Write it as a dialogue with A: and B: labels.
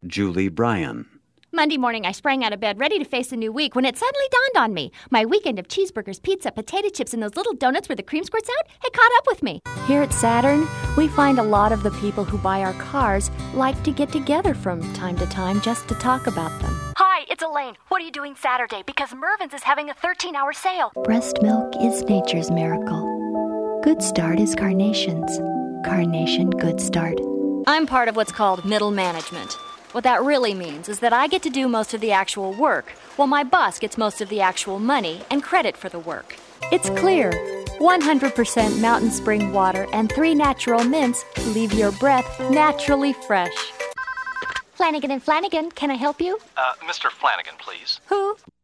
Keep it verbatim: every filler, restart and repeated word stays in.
A: Julie Bryan.
B: Monday morning, I sprang out of bed ready to face a new week when it suddenly dawned on me. My weekend of cheeseburgers, pizza, potato chips, and those little donuts where the cream squirts out had caught up with me.
C: Here at Saturn, we find a lot of the people who buy our cars like to get together from time to time just to talk about them.
D: Hi, it's Elaine. What are you doing Saturday? Because Mervyn's is having a thirteen-hour sale.
C: Breast milk is nature's miracle. Good Start is Carnation's. Carnation Good Start.
D: I'm part of what's called middle management. What that really means is that I get to do most of the actual work, while my boss gets most of the actual money and credit for the work.
C: It's clear. one hundred percent mountain spring water and three natural mints leave your breath naturally fresh.
B: Flanagan and Flanagan, can I help you?
E: Uh, Mister Flanagan, please.
B: Who?